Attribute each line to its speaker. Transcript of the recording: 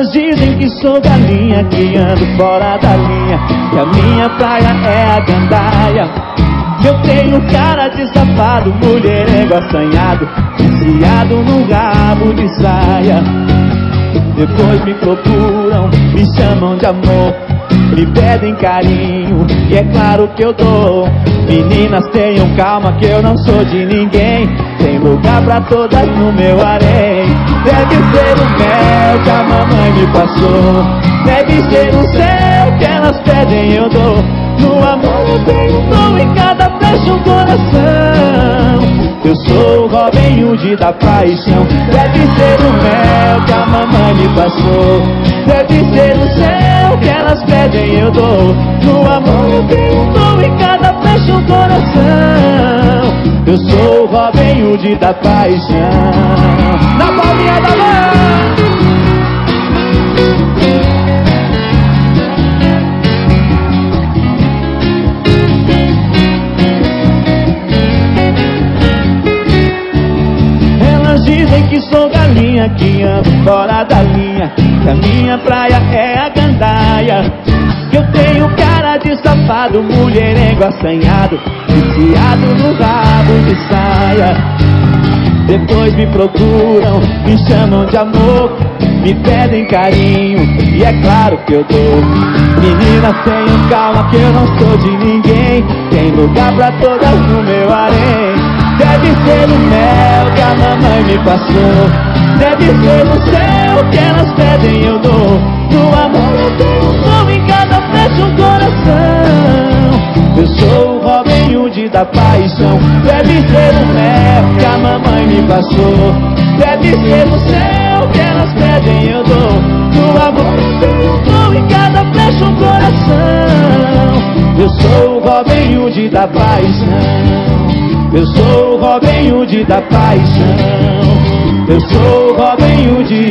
Speaker 1: Elas dizem que sou galinha, que ando fora da linha, que a minha praia é a gandaia. Eu tenho cara de safado, mulherengo assanhado, viciado no rabo de saia. Depois me procuram, me chamam de amor, me pedem carinho, e é claro que eu dou. Meninas, tenham calma que eu não sou de ninguém, tem lugar pra todas no meu harém. Deve ser o mel que a mamãe me passou, deve ser o céu que elas pedem eu dou. No amor eu tenho um dom, em cada flecha um coração. Eu sou o Robin Hood da paixão. Deve ser o mel que a mamãe me passou, deve ser o céu que elas pedem eu dou. No amor eu tenho um dom, em cada flecha um coração. Eu sou o Robin Hood da paixão. Na palminha da mão. Dizem que sou galinha, que ando fora da linha, que a minha praia é a gandaia. Eu tenho cara de safado, mulherengo assanhado, viciado no rabo de saia. Depois me procuram, me chamam de amor, me pedem carinho, e é claro que eu dou. Meninas, tenham calma que eu não sou de ninguém, tem lugar pra todas no meu harém. Deve ser o mel que a mamãe me passou, deve ser o céu que elas pedem eu dou. No amor eu tenho um dom, em cada flecha um coração. Eu sou o Robin Hood da paixão. Deve ser o mel que a mamãe me passou, deve ser o céu que elas pedem eu dou. No amor eu tenho um dom, em cada flecha um coração. Eu sou o Robin Hood da paixão. Eu sou o Robin Hood da paixão. Eu sou o Robin Hood